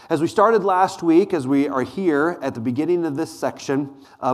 As we started last week, as we are here at the beginning of this section,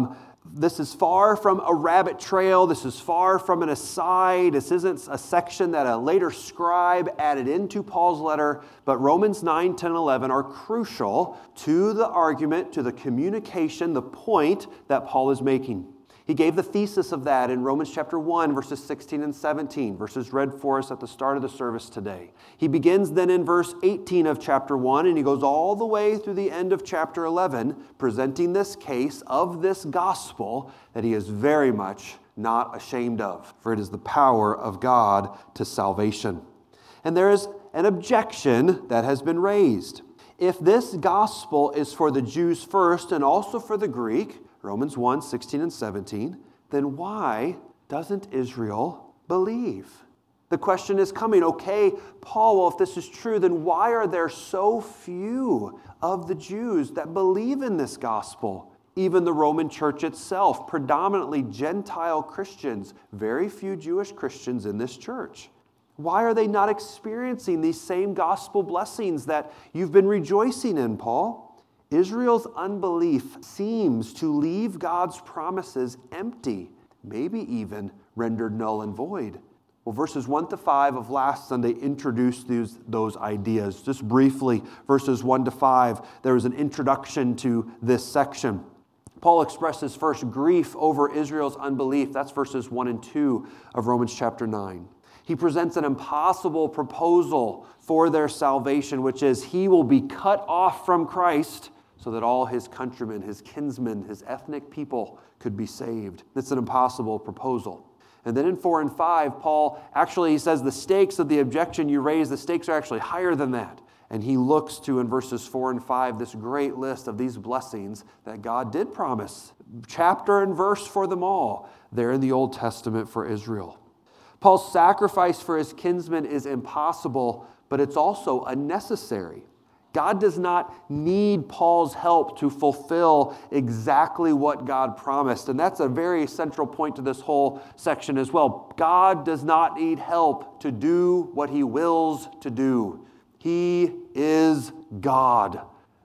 this is far from a rabbit trail. This is far from an aside. This isn't a section that a later scribe added into Paul's letter, but Romans 9, 10, 11 are crucial to the argument, to the communication, the point that Paul is making. He gave the thesis of that in Romans chapter 1, verses 16 and 17, verses read for us at the start of the service today. He begins then in verse 18 of chapter 1, and he goes all the way through the end of chapter 11, presenting this case of this gospel that he is very much not ashamed of, for it is the power of God to salvation. And there is an objection that has been raised. If this gospel is for the Jews first and also for the Greek, Romans 1, 16 and 17, then why doesn't Israel believe? The question is coming, okay, Paul, well, if this is true, then why are there so few of the Jews that believe in this gospel? Even the Roman church itself, predominantly Gentile Christians, very few Jewish Christians in this church. Why are they not experiencing these same gospel blessings that you've been rejoicing in, Paul? Israel's unbelief seems to leave God's promises empty, maybe even rendered null and void. Well, verses 1 to 5 of last Sunday introduced those ideas. Just briefly, verses 1 to 5, there is an introduction to this section. Paul expresses first grief over Israel's unbelief. That's verses 1 and 2 of Romans chapter 9. He presents an impossible proposal for their salvation, which is he will be cut off from Christ so that all his countrymen, his kinsmen, his ethnic people could be saved. It's an impossible proposal. And then in 4 and 5, Paul he says the stakes of the objection you raise, the stakes are actually higher than that. And he looks to, in verses 4 and 5, this great list of these blessings that God did promise, chapter and verse for them all, there in the Old Testament for Israel. Paul's sacrifice for his kinsmen is impossible, but it's also unnecessary. God does not need Paul's help to fulfill exactly what God promised. And that's a very central point to this whole section as well. God does not need help to do what he wills to do. He is God.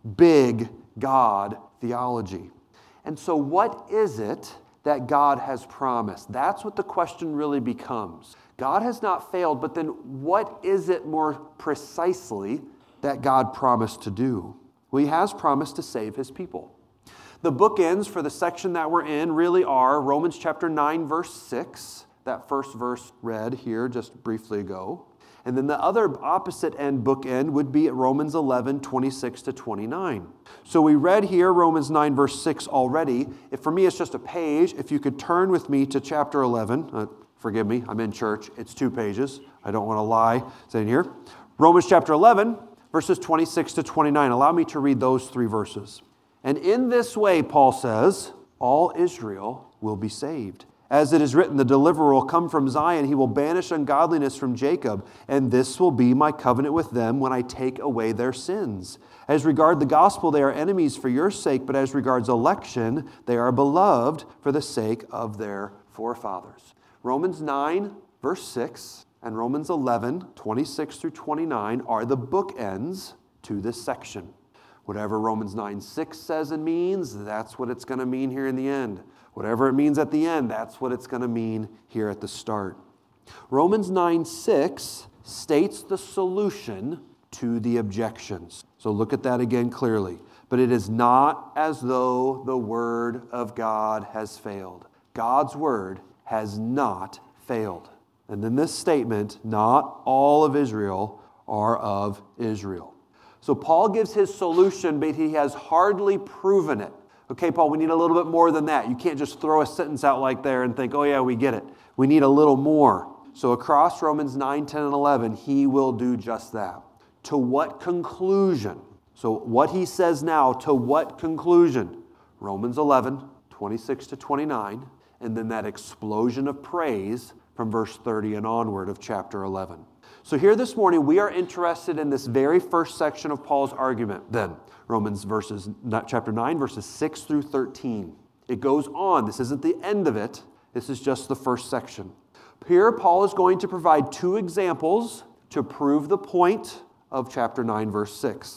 Big God theology. And so what is it that God has promised? That's what the question really becomes. God has not failed, but then what is it more precisely that God promised to do? Well, he has promised to save his people. The bookends for the section that we're in really are Romans chapter 9, verse 6, that first verse read here just briefly ago. And then the other opposite end bookend would be at Romans 11, 26 to 29. So we read here Romans 9, verse 6 already. For me, it's just a page. If you could turn with me to chapter 11. Forgive me, I'm in church. It's 2 pages. I don't want to lie. It's in here. Romans chapter 11, verses 26 to 29. Allow me to read those 3 verses. And in this way, Paul says, all Israel will be saved. As it is written, the deliverer will come from Zion. He will banish ungodliness from Jacob. And this will be my covenant with them when I take away their sins. As regard the gospel, they are enemies for your sake. But as regards election, they are beloved for the sake of their forefathers. Romans 9, verse 6. And Romans 11, 26 through 29 are the bookends to this section. Whatever Romans 9, 6 says and means, that's what it's going to mean here in the end. Whatever it means at the end, that's what it's going to mean here at the start. Romans 9, 6 states the solution to the objections. So look at that again clearly. But it is not as though the word of God has failed. God's word has not failed. And then this statement, not all of Israel are of Israel. So Paul gives his solution, but he has hardly proven it. Okay, Paul, we need a little bit more than that. You can't just throw a sentence out like there and think, oh yeah, we get it. We need a little more. So across Romans 9, 10, and 11, he will do just that. To what conclusion? So what he says now, to what conclusion? Romans 11, 26 to 29, and then that explosion of praise from verse 30 and onward of chapter 11. So here this morning, we are interested in this very first section of Paul's argument then. Chapter 9, verses 6 through 13. It goes on. This isn't the end of it. This is just the first section. Here, Paul is going to provide 2 examples to prove the point of chapter 9, verse 6.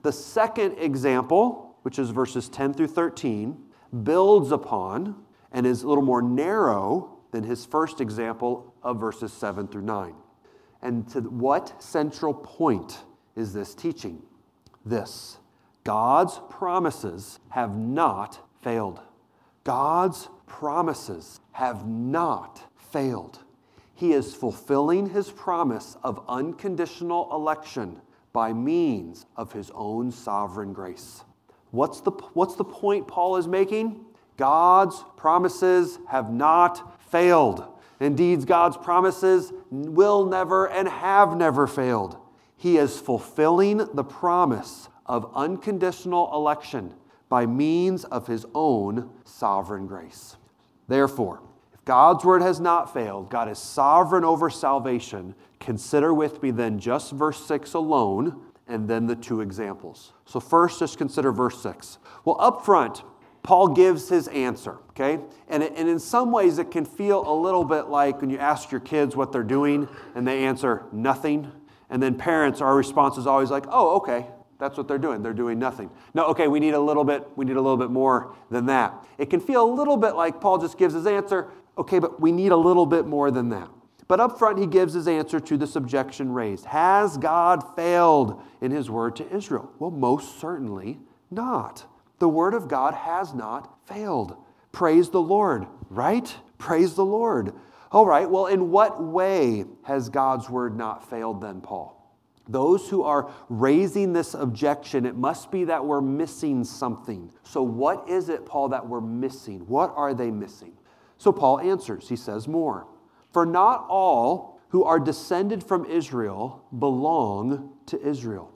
The second example, which is verses 10 through 13, builds upon and is a little more narrow than his first example of verses 7 through 9. And to what central point is this teaching? This: God's promises have not failed. God's promises have not failed. He is fulfilling his promise of unconditional election by means of his own sovereign grace. What's the point Paul is making? God's promises have not failed. Indeed, God's promises will never and have never failed. He is fulfilling the promise of unconditional election by means of his own sovereign grace. Therefore, if God's word has not failed, God is sovereign over salvation, consider with me then just verse 6 alone, and then the two examples. So first, just consider verse 6. Well, up front, Paul gives his answer, okay? And in some ways, it can feel a little bit like when you ask your kids what they're doing, and they answer nothing. And then parents, our response is always like, oh, okay, that's what they're doing. They're doing nothing. No, okay, we need a little bit more than that. It can feel a little bit like Paul just gives his answer, okay, but we need a little bit more than that. But up front, he gives his answer to this objection raised. Has God failed in his word to Israel? Well, most certainly not. The word of God has not failed. Praise the Lord, right? Praise the Lord. All right, well, in what way has God's word not failed then, Paul? Those who are raising this objection, it must be that we're missing something. So what is it, Paul, that we're missing? What are they missing? So Paul answers. He says more. For not all who are descended from Israel belong to Israel.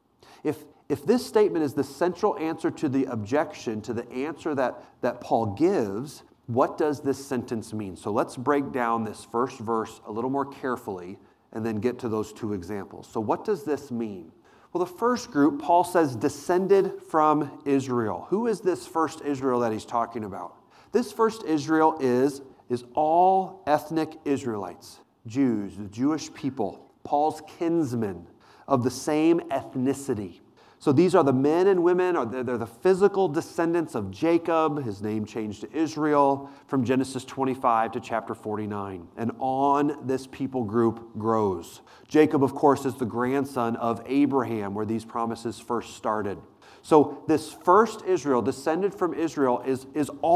If this statement is the central answer to the objection, to the answer that Paul gives, what does this sentence mean? So let's break down this first verse a little more carefully and then get to those two examples. So what does this mean? Well, the first group, Paul says, descended from Israel. Who is this first Israel that he's talking about? This first Israel is all ethnic Israelites, Jews, the Jewish people, Paul's kinsmen of the same ethnicity. So these are the men and women, or they're the physical descendants of Jacob. His name changed to Israel from Genesis 25 to chapter 49. And on this people group grows. Jacob, of course, is the grandson of Abraham, where these promises first started. So this first Israel, descended from Israel, is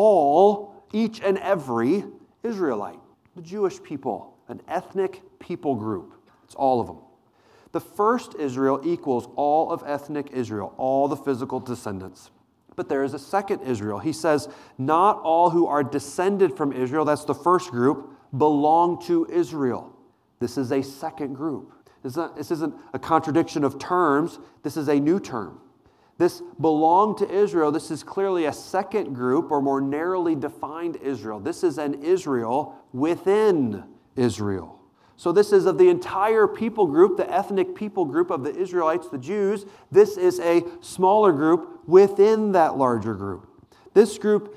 each and every Israelite, the Jewish people, an ethnic people group. It's all of them. The first Israel equals all of ethnic Israel, all the physical descendants. But there is a second Israel. He says, not all who are descended from Israel, that's the first group, belong to Israel. This is a second group. This isn't a contradiction of terms. This is a new term. This belong to Israel. This is clearly a second group, or more narrowly defined Israel. This is an Israel within Israel. So this is of the entire people group, the ethnic people group of the Israelites, the Jews. This is a smaller group within that larger group. This group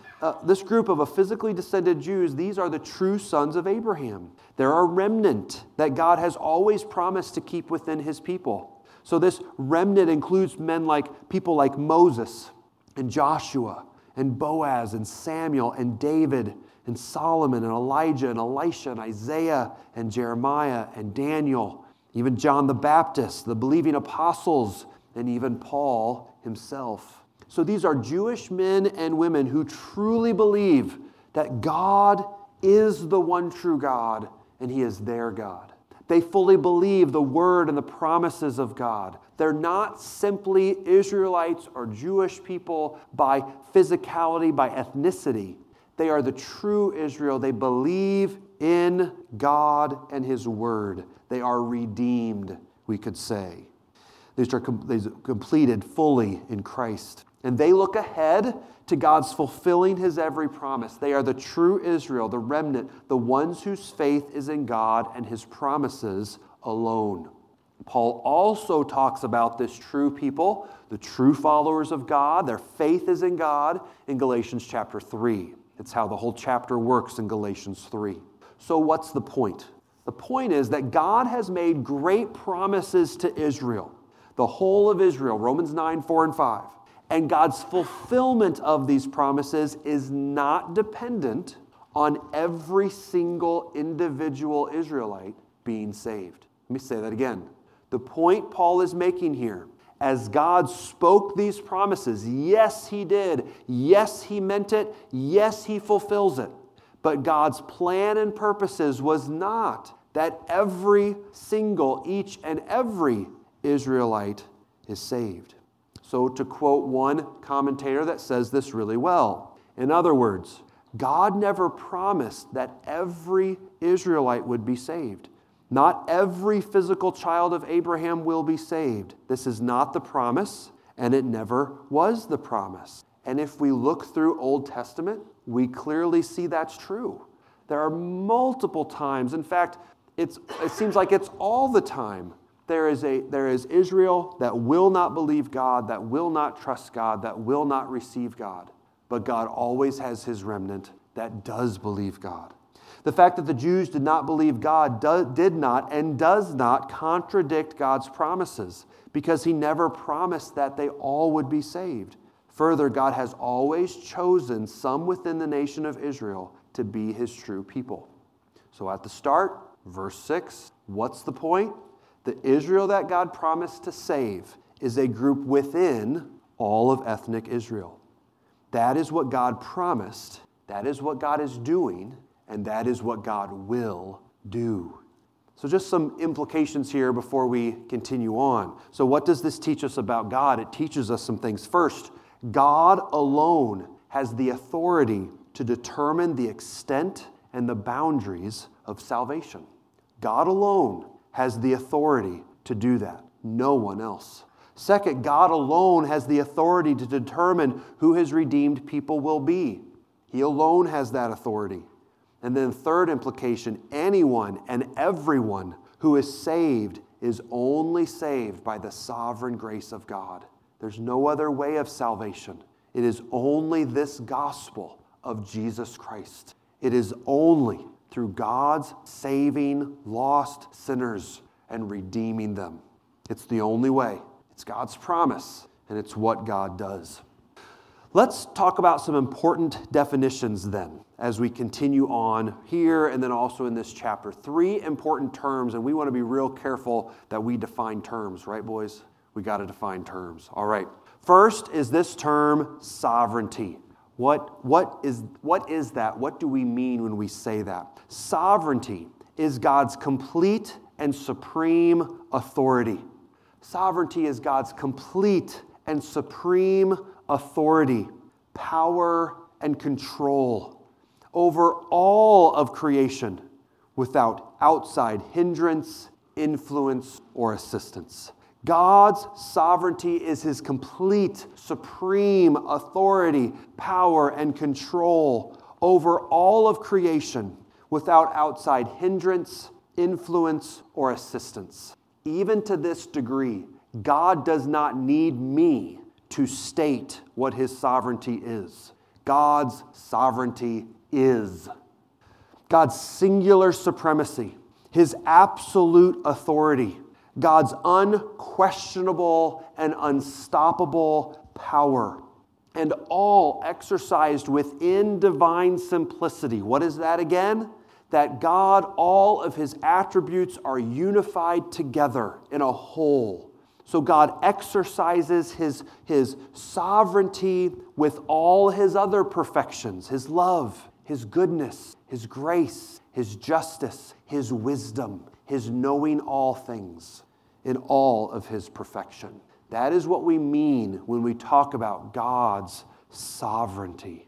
of a physically descended Jews, these are the true sons of Abraham. They're a remnant that God has always promised to keep within his people. So this remnant includes people like Moses and Joshua and Boaz and Samuel and David and Solomon and Elijah and Elisha and Isaiah and Jeremiah and Daniel, even John the Baptist, the believing apostles, and even Paul himself. So these are Jewish men and women who truly believe that God is the one true God and he is their God. They fully believe the word and the promises of God. They're not simply Israelites or Jewish people by physicality, by ethnicity. They are the true Israel. They believe in God and his word. They are redeemed, we could say. These are completed fully in Christ. And they look ahead to God's fulfilling his every promise. They are the true Israel, the remnant, the ones whose faith is in God and his promises alone. Paul also talks about this true people, the true followers of God. Their faith is in God in Galatians chapter 3. It's how the whole chapter works in Galatians 3. So what's the point? The point is that God has made great promises to Israel. the whole of Israel, Romans 9, 4 and 5. And God's fulfillment of these promises is not dependent on every single individual Israelite being saved. Let me say that again. The point Paul is making here, as God spoke these promises, yes, he did. Yes, he meant it. Yes, he fulfills it. But God's plan and purposes was not that every single, each and every Israelite is saved. So to quote one commentator that says this really well, in other words, God never promised that every Israelite would be saved. Not every physical child of Abraham will be saved. This is not the promise, and it never was the promise. And if we look through Old Testament, we clearly see that's true. There are multiple times, in fact, it seems like it's all the time, there is Israel that will not believe God, that will not trust God, that will not receive God. But God always has his remnant that does believe God. The fact that the Jews did not believe God did not and does not contradict God's promises, because he never promised that they all would be saved. Further, God has always chosen some within the nation of Israel to be his true people. So at the start, verse 6, what's the point? The Israel that God promised to save is a group within all of ethnic Israel. That is what God promised, that is what God is doing, and that is what God will do. So just some implications here before we continue on. So what does this teach us about God? It teaches us some things. First, God alone has the authority to determine the extent and the boundaries of salvation. God alone has the authority to do that. No one else. Second, God alone has the authority to determine who his redeemed people will be. He alone has that authority. And then third implication, anyone and everyone who is saved is only saved by the sovereign grace of God. There's no other way of salvation. It is only this gospel of Jesus Christ. It is only through God's saving lost sinners and redeeming them. It's the only way. It's God's promise, and it's what God does. Let's talk about some important definitions then as we continue on here and then also in this chapter. 3 important terms, and we want to be real careful that we define terms, right, boys? We got to define terms. All right. First is this term sovereignty. What is that? What do we mean when we say that? Sovereignty is God's complete and supreme authority. Sovereignty is God's complete and supreme authority, power, and control over all of creation without outside hindrance, influence, or assistance. God's sovereignty is his complete, supreme authority, power, and control over all of creation without outside hindrance, influence, or assistance. Even to this degree, God does not need me to state what his sovereignty is. God's sovereignty is God's singular supremacy, his absolute authority, God's unquestionable and unstoppable power, and all exercised within divine simplicity. What is that again? That God, all of his attributes are unified together in a whole. So God exercises his sovereignty with all his other perfections, his love, his goodness, his grace, his justice, his wisdom, his knowing all things in all of his perfection. That is what we mean when we talk about God's sovereignty.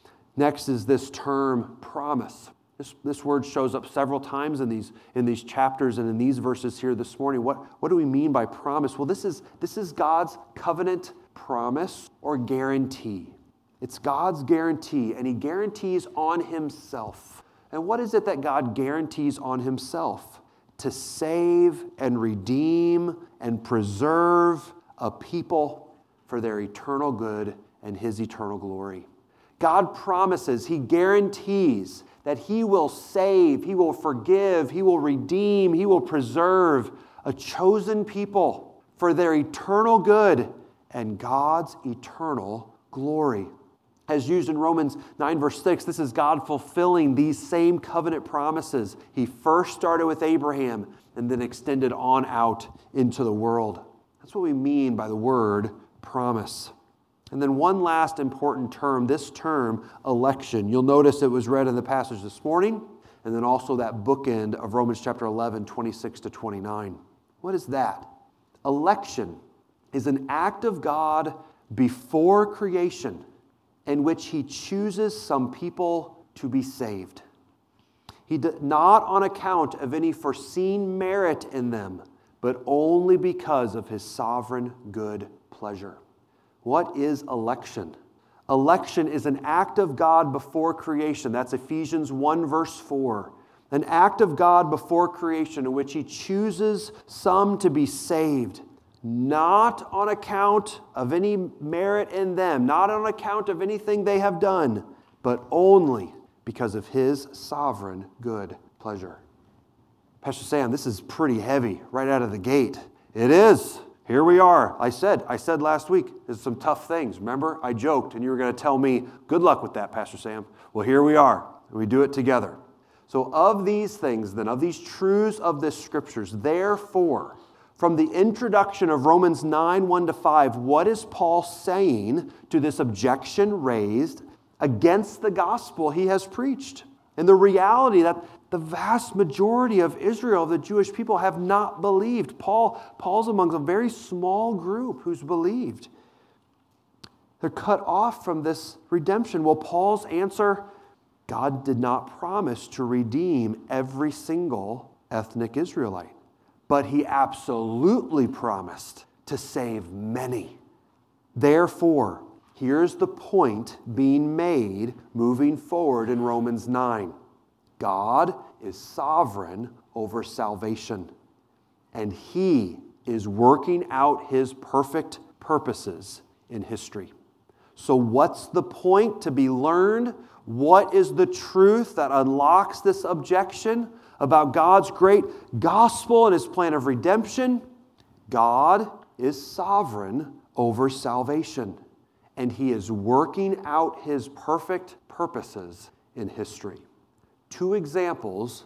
Next is this term promise. This word shows up several times in these chapters and in these verses here this morning. What do we mean by promise? Well, this is God's covenant promise or guarantee. It's God's guarantee, and he guarantees on himself. And what is it that God guarantees on himself? To save and redeem and preserve a people for their eternal good and his eternal glory. God promises, he guarantees that he will save, he will forgive, he will redeem, he will preserve a chosen people for their eternal good and God's eternal glory. As used in Romans 9 verse 6, this is God fulfilling these same covenant promises. He first started with Abraham and then extended on out into the world. That's what we mean by the word promise. And then one last important term, this term, election. You'll notice it was read in the passage this morning, and then also that bookend of Romans chapter 11, 26 to 29. What is that? Election is an act of God before creation in which he chooses some people to be saved. Not on account of any foreseen merit in them, but only because of his sovereign good pleasure. What is election? Election is an act of God before creation. That's Ephesians 1 verse 4. An act of God before creation in which he chooses some to be saved, not on account of any merit in them, not on account of anything they have done, but only because of his sovereign good pleasure. Pastor Sam, this is pretty heavy right out of the gate. It is. Here we are. I said last week, there's some tough things. Remember, I joked and you were going to tell me, good luck with that, Pastor Sam. Well, here we are. We do it together. So of these things, then, of these truths of the Scriptures, therefore, from the introduction of Romans 9, 1 to 5, what is Paul saying to this objection raised against the gospel he has preached? And the reality that the vast majority of Israel, the Jewish people, have not believed. Paul's among a very small group who's believed. They're cut off from this redemption. Well, Paul's answer, God did not promise to redeem every single ethnic Israelite, but he absolutely promised to save many. Therefore, here's the point being made moving forward in Romans 9. God is sovereign over salvation, and he is working out his perfect purposes in history. So what's the point to be learned? What is the truth that unlocks this objection about God's great gospel and his plan of redemption? God is sovereign over salvation, and he is working out his perfect purposes in history. Two examples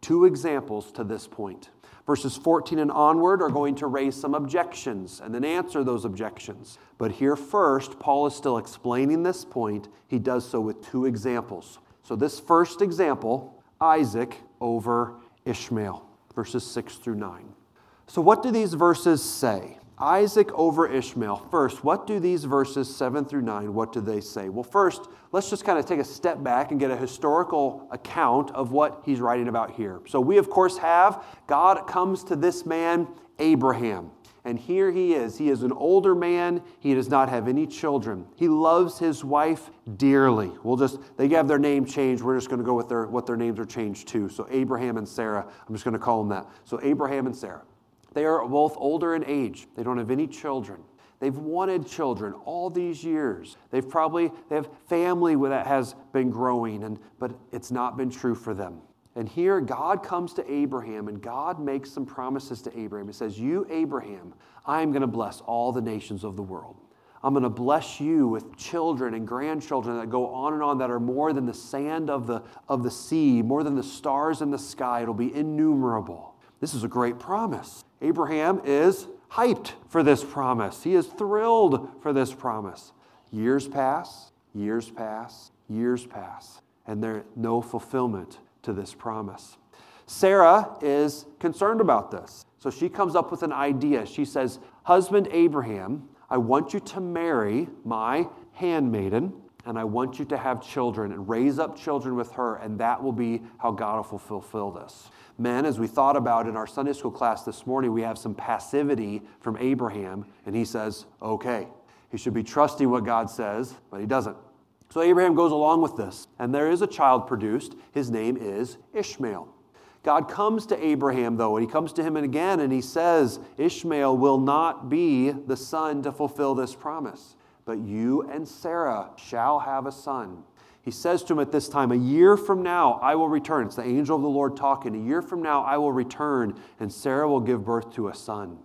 to this point. Verses 14 and onward are going to raise some objections and then answer those objections. But here first, Paul is still explaining this point. He does so with two examples. So this first example, Isaac over Ishmael, verses 6 through 9. So what do these verses say? Isaac over Ishmael. First, what do these verses 7 through 9, what do they say? Well, first, let's just kind of take a step back and get a historical account of what he's writing about here. So we, of course, have God comes to this man, Abraham. And here he is. He is an older man. He does not have any children. He loves his wife dearly. They have their name changed. We're just going to go with what their names are changed to. So Abraham and Sarah, I'm just going to call them that. So Abraham and Sarah. They are both older in age. They don't have any children. They've wanted children all these years. They have family that has been growing, but it's not been true for them. And here God comes to Abraham, and God makes some promises to Abraham. He says, you, Abraham, I am going to bless all the nations of the world. I'm going to bless you with children and grandchildren that go on and on, that are more than the sand of the sea, more than the stars in the sky. It'll be innumerable. This is a great promise. Abraham is hyped for this promise. He is thrilled for this promise. Years pass, years pass, years pass, and there's no fulfillment to this promise. Sarah is concerned about this. So she comes up with an idea. She says, husband Abraham, I want you to marry my handmaiden, and I want you to have children and raise up children with her, and that will be how God will fulfill this. Men, as we thought about in our Sunday school class this morning, we have some passivity from Abraham, and he says, okay. He should be trusting what God says, but he doesn't. So Abraham goes along with this, and there is a child produced. His name is Ishmael. God comes to Abraham, though, and he comes to him again, and he says, Ishmael will not be the son to fulfill this promise, but you and Sarah shall have a son. He says to him at this time, a year from now I will return. It's the angel of the Lord talking. A year from now I will return, and Sarah will give birth to a son.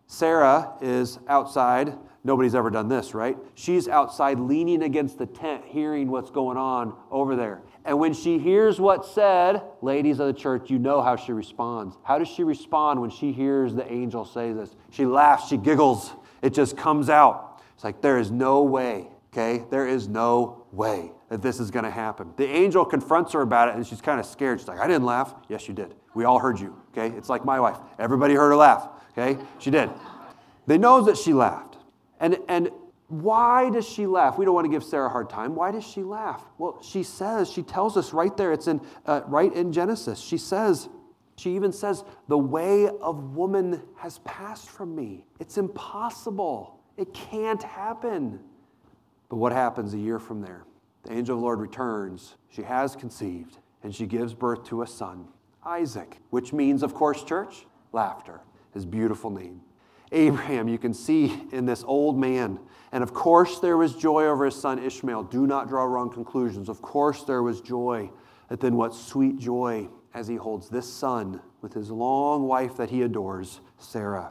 Sarah is outside. Nobody's ever done this, right? She's outside leaning against the tent, hearing what's going on over there. And when she hears what's said, ladies of the church, you know how she responds. How does she respond when she hears the angel say this? She laughs, she giggles. It just comes out. It's like, there is no way, okay? There is no way that this is going to happen. The angel confronts her about it, and she's kind of scared. She's like, I didn't laugh. Yes, you did. We all heard you, okay? It's like my wife. Everybody heard her laugh, okay? She did. They know that she laughed. And why does she laugh? We don't want to give Sarah a hard time. Why does she laugh? Well, she tells us right there. It's right in Genesis. She even says, the way of woman has passed from me. It's impossible. It can't happen. But what happens a year from there? The angel of the Lord returns. She has conceived, and she gives birth to a son, Isaac, which means, of course, church, laughter, his beautiful name. Abraham, you can see in this old man. And of course there was joy over his son Ishmael. Do not draw wrong conclusions. Of course there was joy. But then what sweet joy as he holds this son with his long wife that he adores, Sarah.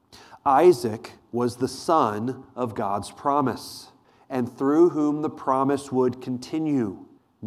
Isaac was the son of God's promise, and through whom the promise would continue,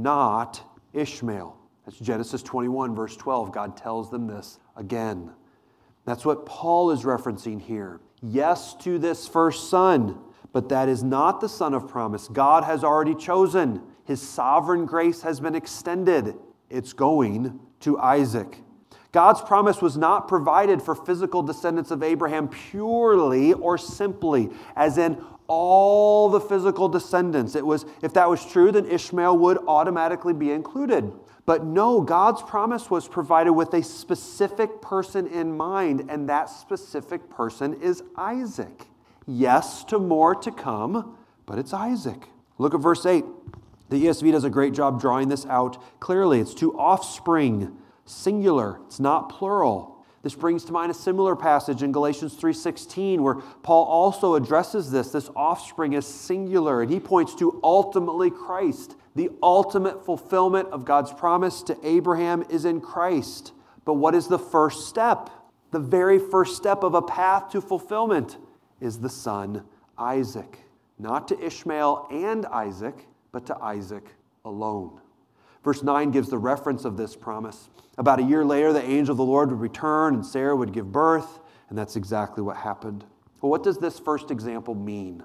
not Ishmael. That's Genesis 21, verse 12. God tells them this again. That's what Paul is referencing here. Yes to this first son, but that is not the son of promise. God has already chosen. His sovereign grace has been extended. It's going to Isaac. God's promise was not provided for physical descendants of Abraham purely or simply, as in all the physical descendants. If that was true, then Ishmael would automatically be included. But no, God's promise was provided with a specific person in mind, and that specific person is Isaac. Yes to more to come, but it's Isaac. Look at verse 8. The ESV does a great job drawing this out clearly. It's to offspring, singular. It's not plural. This brings to mind a similar passage in Galatians 3:16 where Paul also addresses this. This offspring is singular, and he points to ultimately Christ. The ultimate fulfillment of God's promise to Abraham is in Christ. But what is the first step? The very first step of a path to fulfillment is the son Isaac. Not to Ishmael and Isaac, but to Isaac alone. Verse 9 gives the reference of this promise. About a year later, the angel of the Lord would return and Sarah would give birth, and that's exactly what happened. Well, what does this first example mean?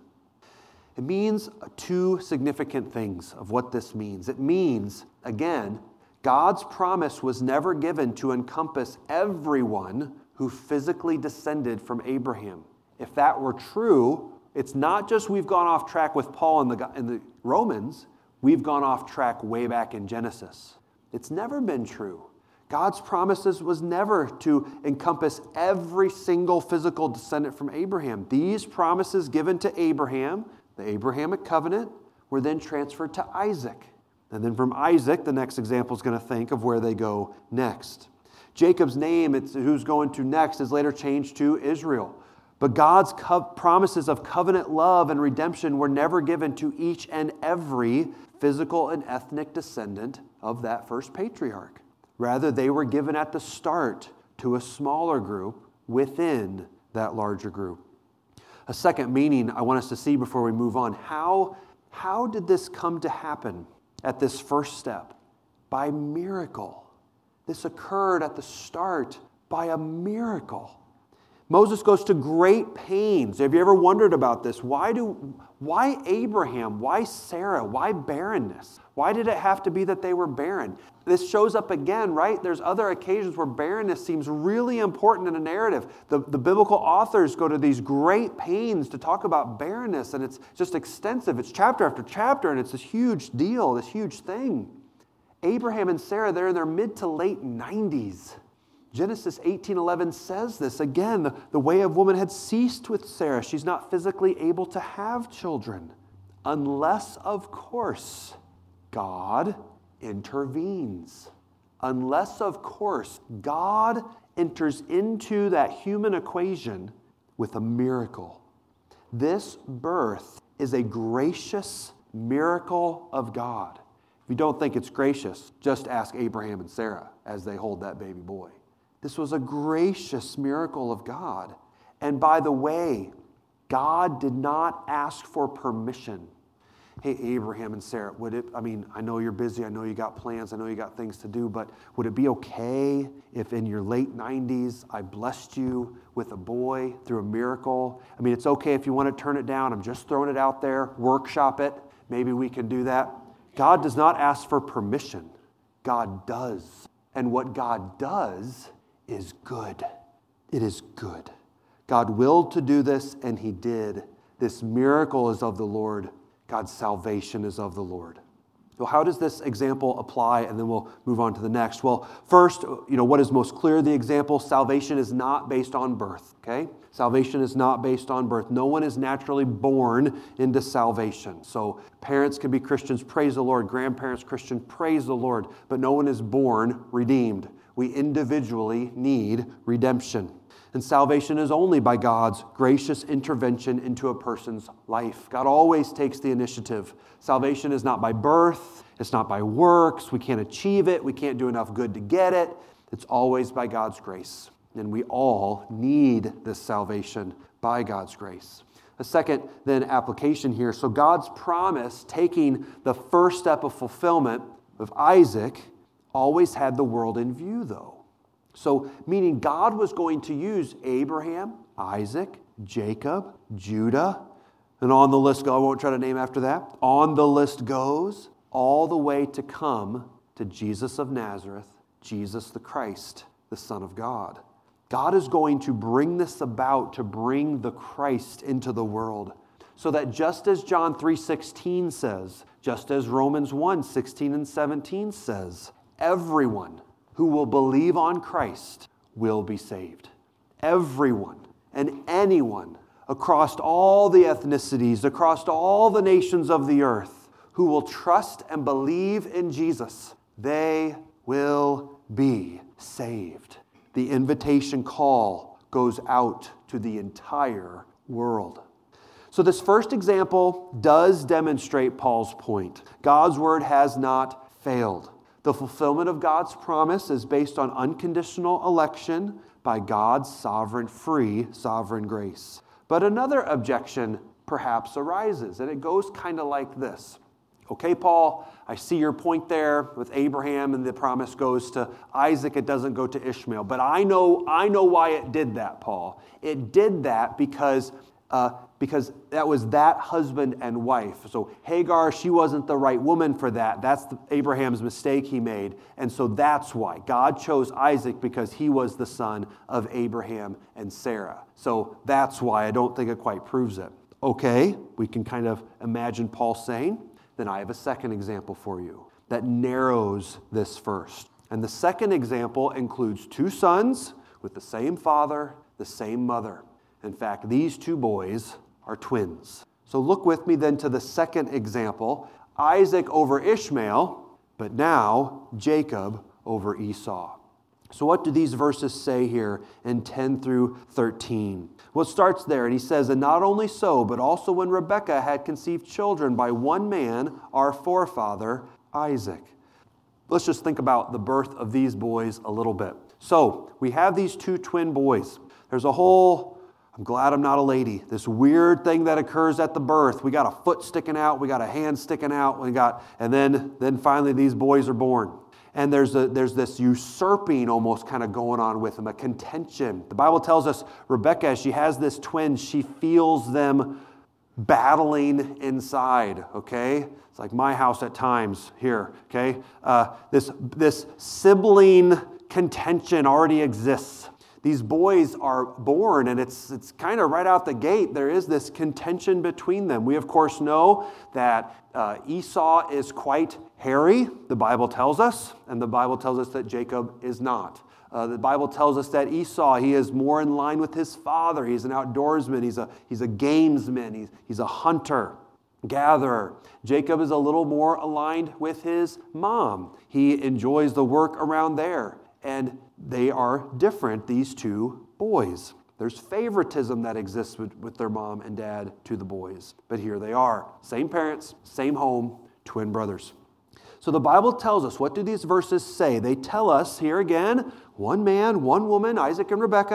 It means two significant things of what this means. It means, again, God's promise was never given to encompass everyone who physically descended from Abraham. If that were true, it's not just we've gone off track with Paul in the Romans, we've gone off track way back in Genesis. It's never been true. God's promises was never to encompass every single physical descendant from Abraham. These promises given to Abraham, the Abrahamic covenant, were then transferred to Isaac. And then from Isaac, the next example is going to think of where they go next. Jacob's name, it's who's going to next, is later changed to Israel. But God's promises of covenant love and redemption were never given to each and every physical and ethnic descendant of that first patriarch. Rather, they were given at the start to a smaller group within that larger group. A second meaning I want us to see before we move on. How did this come to happen at this first step? By miracle. This occurred at the start by a miracle. Moses goes to great pains. Have you ever wondered about this? Why Abraham? Why Sarah? Why barrenness? Why did it have to be that they were barren? This shows up again, right? There's other occasions where barrenness seems really important in a narrative. The biblical authors go to these great pains to talk about barrenness, and it's just extensive. It's chapter after chapter, and it's this huge deal, this huge thing. Abraham and Sarah, they're in their mid to late 90s. Genesis 18:11 says this. Again, the way of woman had ceased with Sarah. She's not physically able to have children. Unless, of course, God intervenes. Unless, of course, God enters into that human equation with a miracle. This birth is a gracious miracle of God. If you don't think it's gracious, just ask Abraham and Sarah as they hold that baby boy. This was a gracious miracle of God. And by the way, God did not ask for permission. Hey, Abraham and Sarah, I know you're busy, I know you got plans, I know you got things to do, but would it be okay if in your late 90s I blessed you with a boy through a miracle? It's okay if you want to turn it down. I'm just throwing it out there. Workshop it. Maybe we can do that. God does not ask for permission. God does. And what God does is good. It is good. God willed to do this, and he did. This miracle is of the Lord. God's salvation is of the Lord. So how does this example apply? And then we'll move on to the next. Well, first, what is most clear? The example, salvation is not based on birth, okay? Salvation is not based on birth. No one is naturally born into salvation. So parents can be Christians, praise the Lord. Grandparents, Christian, praise the Lord. But no one is born redeemed. We individually need redemption. And salvation is only by God's gracious intervention into a person's life. God always takes the initiative. Salvation is not by birth. It's not by works. We can't achieve it. We can't do enough good to get it. It's always by God's grace. And we all need this salvation by God's grace. A second, then, application here. So God's promise, taking the first step of fulfillment of Isaac, always had the world in view, though. So, meaning God was going to use Abraham, Isaac, Jacob, Judah, and on the list goes. I won't try to name after that. On the list goes all the way to come to Jesus of Nazareth, Jesus the Christ, the Son of God. God is going to bring this about, to bring the Christ into the world, so that just as John 3:16 says, just as Romans 1:16 and 17 says, everyone who will believe on Christ will be saved. Everyone and anyone across all the ethnicities, across all the nations of the earth, who will trust and believe in Jesus, they will be saved. The invitation call goes out to the entire world. So this first example does demonstrate Paul's point. God's word has not failed. The fulfillment of God's promise is based on unconditional election by God's free sovereign grace. But another objection perhaps arises, and it goes kind of like this. Okay, Paul, I see your point there with Abraham, and the promise goes to Isaac, it doesn't go to Ishmael. But I know why it did that, Paul. It did that because that was that husband and wife. So Hagar, she wasn't the right woman for that. That's Abraham's mistake he made. And so that's why. God chose Isaac because he was the son of Abraham and Sarah. So that's why. I don't think it quite proves it. Okay, we can kind of imagine Paul saying, then I have a second example for you that narrows this first. And the second example includes two sons with the same father, the same mother. In fact, these two boys are twins. So look with me then to the second example, Isaac over Ishmael, but now Jacob over Esau. So what do these verses say here in 10 through 13? Well, it starts there, and he says, and not only so, but also when Rebekah had conceived children by one man, our forefather, Isaac. Let's just think about the birth of these boys a little bit. So we have these two twin boys. There's a whole, I'm glad I'm not a lady, this weird thing that occurs at the birth. We got a foot sticking out, we got a hand sticking out, and then finally these boys are born. And there's this usurping almost kind of going on with them, a contention. The Bible tells us Rebekah, as she has this twin, she feels them battling inside, okay? It's like my house at times here, okay? This sibling contention already exists. These boys are born, and it's kind of right out the gate. There is this contention between them. We, of course, know that Esau is quite hairy, the Bible tells us, and the Bible tells us that Jacob is not. The Bible tells us that Esau, he is more in line with his father. He's an outdoorsman. He's a gamesman. He's a hunter, gatherer. Jacob is a little more aligned with his mom. He enjoys the work around there. And they are different, these two boys. There's favoritism that exists with their mom and dad to the boys. But here they are. Same parents, same home, twin brothers. So the Bible tells us, what do these verses say? They tell us, here again, one man, one woman, Isaac and Rebekah,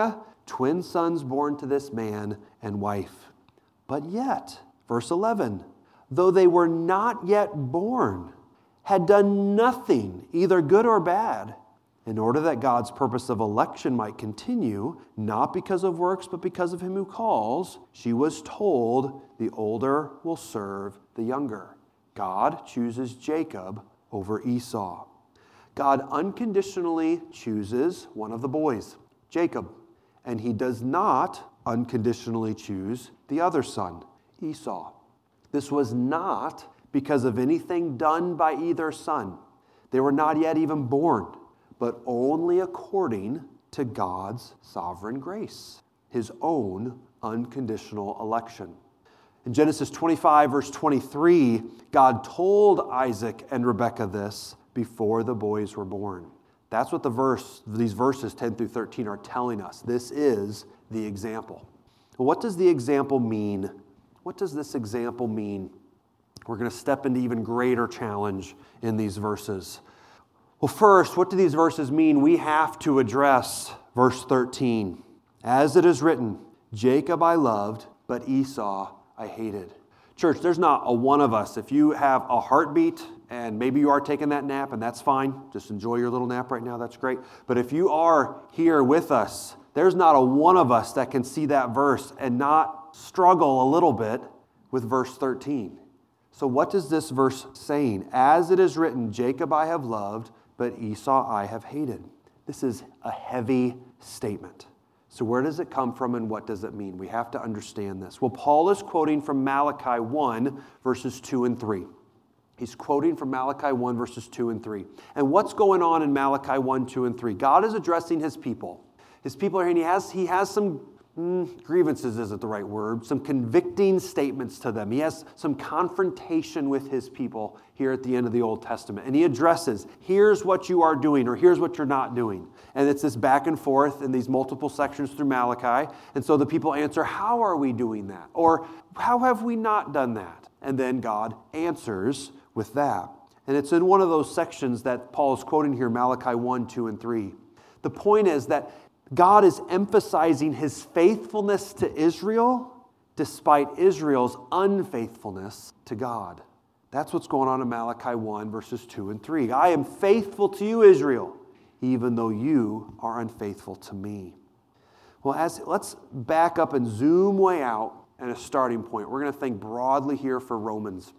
twin sons born to this man and wife. But yet, verse 11, though they were not yet born, had done nothing, either good or bad, in order that God's purpose of election might continue, not because of works, but because of him who calls, she was told, the older will serve the younger. God chooses Jacob over Esau. God unconditionally chooses one of the boys, Jacob, and he does not unconditionally choose the other son, Esau. This was not because of anything done by either son. They were not yet even born, but only according to God's sovereign grace, his own unconditional election. In Genesis 25, verse 23, God told Isaac and Rebekah this before the boys were born. That's what these verses 10 through 13 are telling us. This is the example. What does the example mean? What does this example mean? We're going to step into even greater challenge in these verses. Well, first, what do these verses mean? We have to address verse 13. As it is written, Jacob I loved, but Esau I hated. Church, there's not a one of us. If you have a heartbeat and maybe you are taking that nap, and that's fine. Just enjoy your little nap right now. That's great. But if you are here with us, there's not a one of us that can see that verse and not struggle a little bit with verse 13. So what is this verse saying? As it is written, Jacob I have loved, but Esau I have hated. This is a heavy statement. So where does it come from and what does it mean? We have to understand this. Well, Paul is quoting from Malachi 1, verses 2 and 3. He's quoting from Malachi 1, verses 2 and 3. And what's going on in Malachi 1, 2, and 3? God is addressing his people. His people are here, and he has some grievances isn't the right word, some convicting statements to them. He has some confrontation with his people here at the end of the Old Testament. And he addresses, here's what you are doing, or here's what you're not doing. And it's this back and forth in these multiple sections through Malachi. And so the people answer, how are we doing that? Or how have we not done that? And then God answers with that. And it's in one of those sections that Paul is quoting here, Malachi 1, 2, and 3. The point is that God is emphasizing his faithfulness to Israel despite Israel's unfaithfulness to God. That's what's going on in Malachi 1, verses 2 and 3. I am faithful to you, Israel, even though you are unfaithful to me. Well, let's back up and zoom way out at a starting point. We're going to think broadly here for Romans.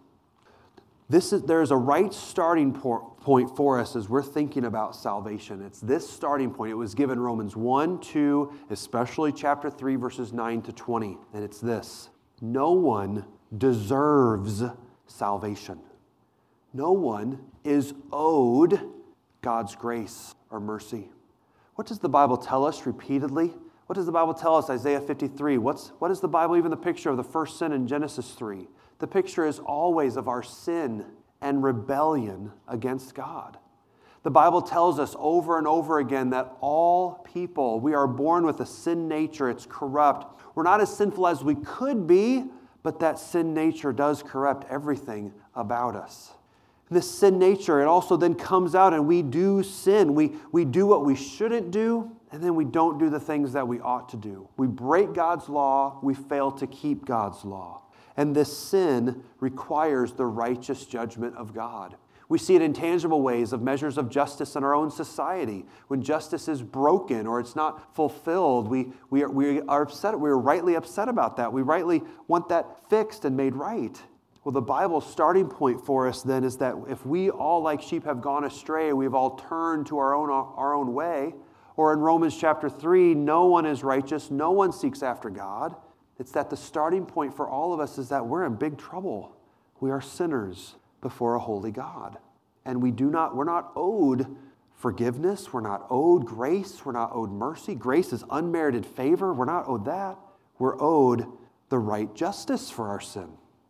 There's a right starting point for us as we're thinking about salvation. It's this starting point. It was given Romans 1, 2, especially chapter 3, verses 9 to 20. And it's this: no one deserves salvation. No one is owed God's grace or mercy. What does the Bible tell us repeatedly? What does the Bible tell us? Isaiah 53. What is the Bible even the picture of the first sin in Genesis 3? The picture is always of our sin and rebellion against God. The Bible tells us over and over again that all people, we are born with a sin nature. It's corrupt. We're not as sinful as we could be, but that sin nature does corrupt everything about us. This sin nature, it also then comes out and we do sin. We do what we shouldn't do, and then we don't do the things that we ought to do. We break God's law. We fail to keep God's law. And this sin requires the righteous judgment of God. We see it in tangible ways of measures of justice in our own society. When justice is broken or it's not fulfilled, we are upset. We are rightly upset about that. We rightly want that fixed and made right. Well, the Bible's starting point for us then is that if we all like sheep have gone astray, we've all turned to our own way, or in Romans chapter 3, no one is righteous, no one seeks after God. It's that the starting point for all of us is that we're in big trouble. We are sinners before a holy God. And we're not owed forgiveness. We're not owed grace. We're not owed mercy. Grace is unmerited favor. We're not owed that. We're owed the right justice for our sin.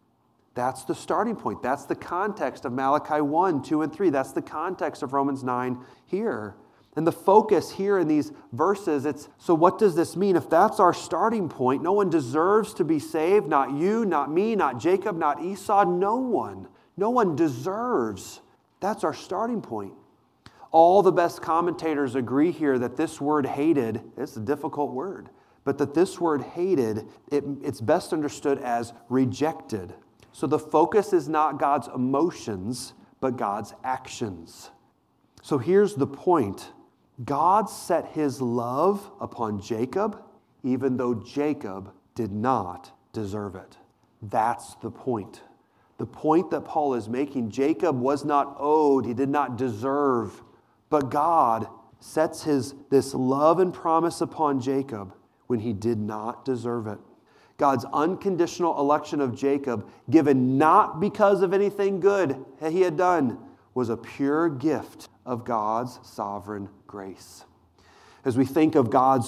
That's the starting point. That's the context of Malachi 1, 2, and 3. That's the context of Romans 9 here. And the focus here in these verses, so what does this mean? If that's our starting point, no one deserves to be saved. Not you, not me, not Jacob, not Esau. No one. No one deserves. That's our starting point. All the best commentators agree here that this word hated is a difficult word. but that this word hated, it's best understood as rejected. So the focus is not God's emotions, but God's actions. So here's the point. God set his love upon Jacob, even though Jacob did not deserve it. That's the point. The point that Paul is making, Jacob was not owed, he did not deserve, but God sets this love and promise upon Jacob when he did not deserve it. God's unconditional election of Jacob, given not because of anything good that he had done, was a pure gift of God's sovereign grace. As we think of God's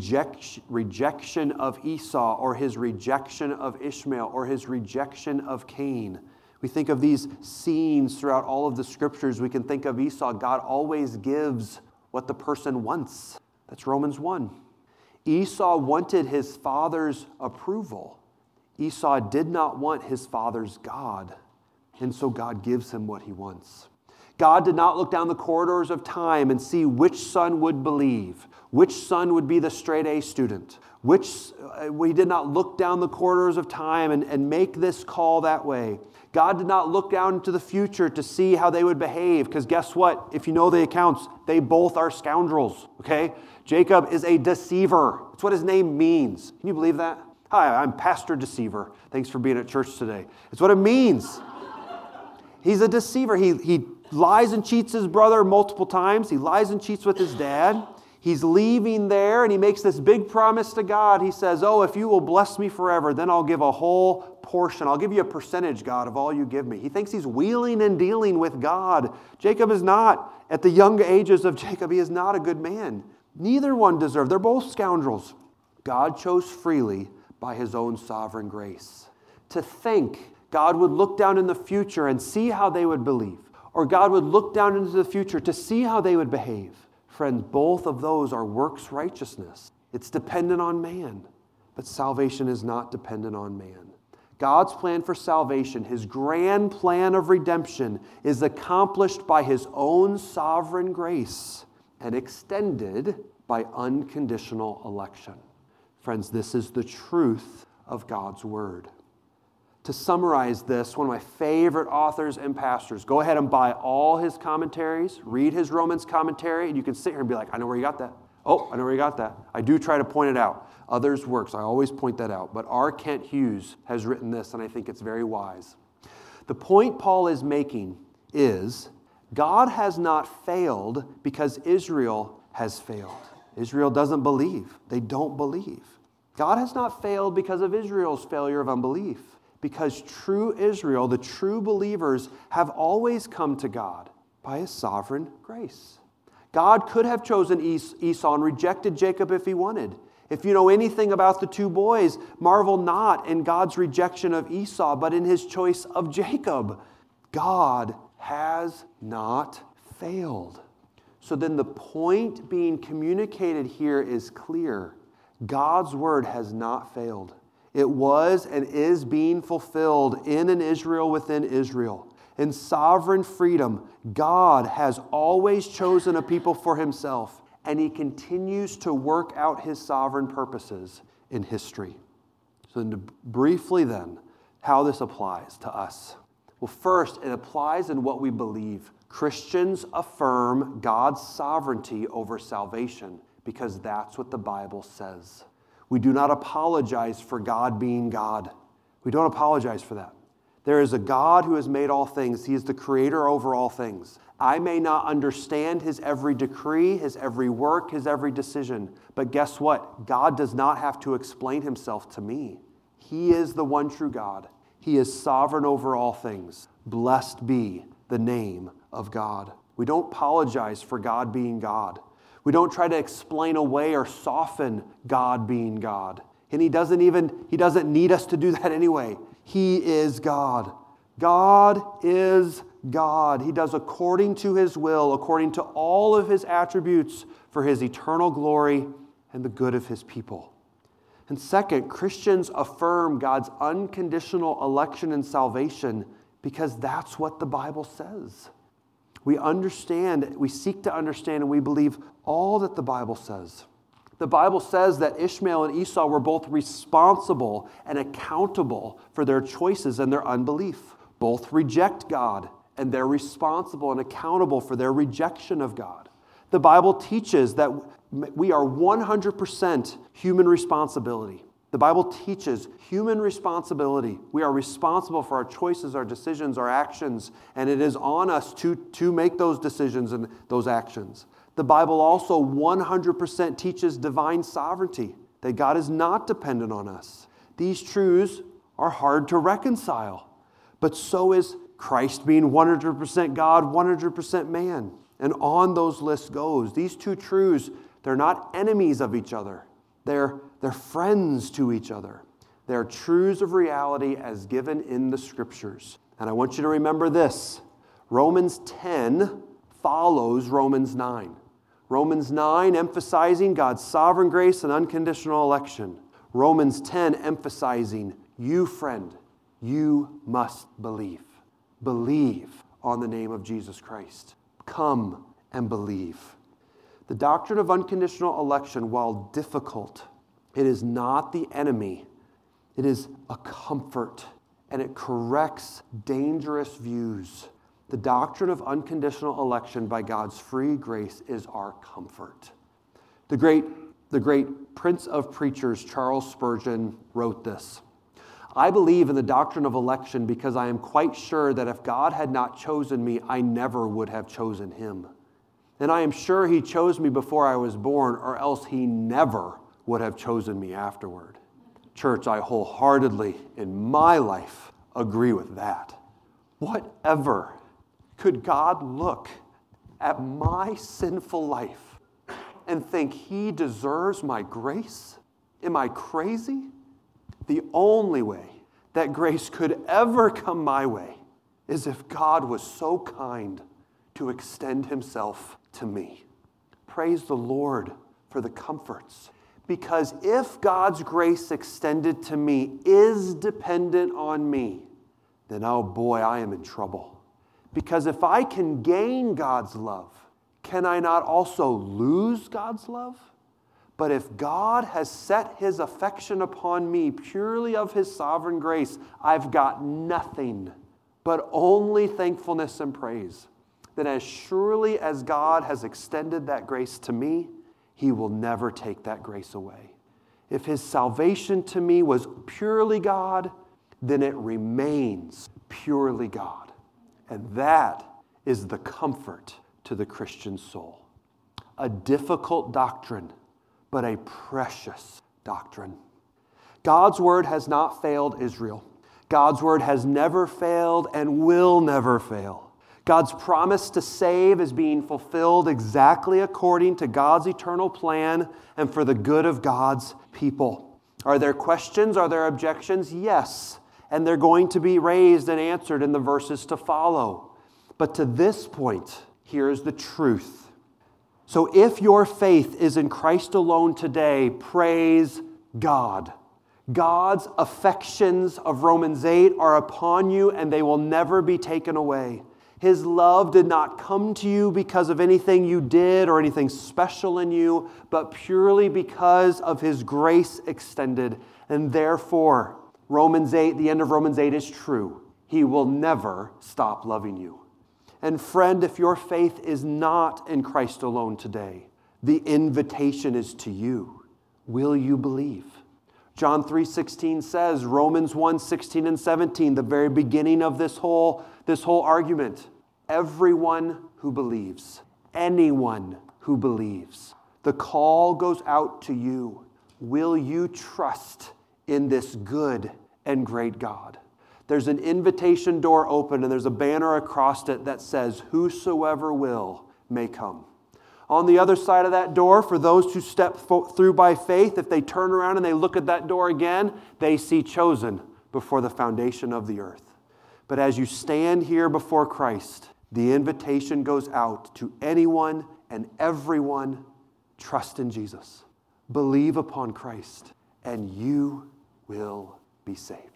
rejection of Esau, or his rejection of Ishmael, or his rejection of Cain, we think of these scenes throughout all of the scriptures. We can think of Esau. God always gives what the person wants. That's Romans 1. Esau wanted his father's approval. Esau did not want his father's God, and so God gives him what he wants. God did not look down the corridors of time and see which son would believe, which son would be the straight A student, he did not look down the corridors of time and make this call that way. God did not look down into the future to see how they would behave, because guess what? If you know the accounts, they both are scoundrels, okay? Jacob is a deceiver. That's what his name means. Can you believe that? Hi, I'm Pastor Deceiver. Thanks for being at church today. It's what it means. He's a deceiver. He lies and cheats his brother multiple times. He lies and cheats with his dad. He's leaving there, and he makes this big promise to God. He says, if you will bless me forever, then I'll give a whole portion. I'll give you a percentage, God, of all you give me. He thinks he's wheeling and dealing with God. Jacob is not. At the young ages of Jacob, he is not a good man. Neither one deserved. They're both scoundrels. God chose freely by his own sovereign grace. To think God would look down in the future and see how they would believe, or God would look down into the future to see how they would behave. Friends, both of those are works righteousness. It's dependent on man, but salvation is not dependent on man. God's plan for salvation, his grand plan of redemption, is accomplished by his own sovereign grace and extended by unconditional election. Friends, this is the truth of God's word. To summarize this, one of my favorite authors and pastors, go ahead and buy all his commentaries, read his Romans commentary, and you can sit here and be like, I know where you got that. Oh, I know where you got that. I do try to point it out. Others' works, I always point that out. But R. Kent Hughes has written this, and I think it's very wise. The point Paul is making is God has not failed because Israel has failed. Israel doesn't believe. They don't believe. God has not failed because of Israel's failure of unbelief. Because true Israel, the true believers, have always come to God by his sovereign grace. God could have chosen Esau and rejected Jacob if he wanted. If you know anything about the two boys, marvel not in God's rejection of Esau, but in his choice of Jacob. God has not failed. So then the point being communicated here is clear. God's word has not failed. It was and is being fulfilled in an Israel within Israel. In sovereign freedom, God has always chosen a people for himself, and he continues to work out his sovereign purposes in history. So briefly then, how this applies to us. Well, first, it applies in what we believe. Christians affirm God's sovereignty over salvation because that's what the Bible says. We do not apologize for God being God. We don't apologize for that. There is a God who has made all things. He is the creator over all things. I may not understand his every decree, his every work, his every decision. But guess what? God does not have to explain himself to me. He is the one true God. He is sovereign over all things. Blessed be the name of God. We don't apologize for God being God. We don't try to explain away or soften God being God. And he doesn't need us to do that anyway. He is God. God is God. He does according to his will, according to all of his attributes for his eternal glory and the good of his people. And second, Christians affirm God's unconditional election and salvation because that's what the Bible says. We understand, we seek to understand, and we believe all that the Bible says. The Bible says that Ishmael and Esau were both responsible and accountable for their choices and their unbelief. Both reject God, and they're responsible and accountable for their rejection of God. The Bible teaches that we are 100% human responsibility. The Bible teaches human responsibility. We are responsible for our choices, our decisions, our actions, and it is on us to make those decisions and those actions. The Bible also 100% teaches divine sovereignty, that God is not dependent on us. These truths are hard to reconcile, but so is Christ being 100% God, 100% man. And on those lists goes. These two truths, they're not enemies of each other. They're friends to each other. They're truths of reality as given in the Scriptures. And I want you to remember this. Romans 10 follows Romans 9. Romans 9 emphasizing God's sovereign grace and unconditional election. Romans 10 emphasizing, you friend, you must believe. Believe on the name of Jesus Christ. Come and believe. The doctrine of unconditional election, while difficult, it is not the enemy. It is a comfort, and it corrects dangerous views. The doctrine of unconditional election by God's free grace is our comfort. The great Prince of Preachers, Charles Spurgeon, wrote this. I believe in the doctrine of election because I am quite sure that if God had not chosen me, I never would have chosen him. And I am sure he chose me before I was born, or else he never would have chosen me afterward. Church, I wholeheartedly, in my life, agree with that. Whatever could God look at my sinful life and think he deserves my grace? Am I crazy? The only way that grace could ever come my way is if God was so kind to extend himself to me. Praise the Lord for the comforts. Because if God's grace extended to me is dependent on me, then oh boy, I am in trouble. Because if I can gain God's love, can I not also lose God's love? But if God has set his affection upon me purely of his sovereign grace, I've got nothing but only thankfulness and praise. That as surely as God has extended that grace to me, he will never take that grace away. If his salvation to me was purely God, then it remains purely God. And that is the comfort to the Christian soul. A difficult doctrine, but a precious doctrine. God's word has not failed Israel. God's word has never failed and will never fail. God's promise to save is being fulfilled exactly according to God's eternal plan and for the good of God's people. Are there questions? Are there objections? Yes. And they're going to be raised and answered in the verses to follow. But to this point, here's the truth. So if your faith is in Christ alone today, praise God. God's affections of Romans 8 are upon you and they will never be taken away. His love did not come to you because of anything you did or anything special in you, but purely because of his grace extended. And therefore, Romans 8, the end of Romans 8 is true. He will never stop loving you. And friend, if your faith is not in Christ alone today, the invitation is to you. Will you believe? John 3:16 says, Romans 1:16 and 17, the very beginning of this whole argument. Everyone who believes, anyone who believes, the call goes out to you. Will you trust in this good and great God? There's an invitation door open and there's a banner across it that says, whosoever will may come. On the other side of that door, for those who step through by faith, if they turn around and they look at that door again, they see chosen before the foundation of the earth. But as you stand here before Christ, the invitation goes out to anyone and everyone. Trust in Jesus. Believe upon Christ, and you will be saved.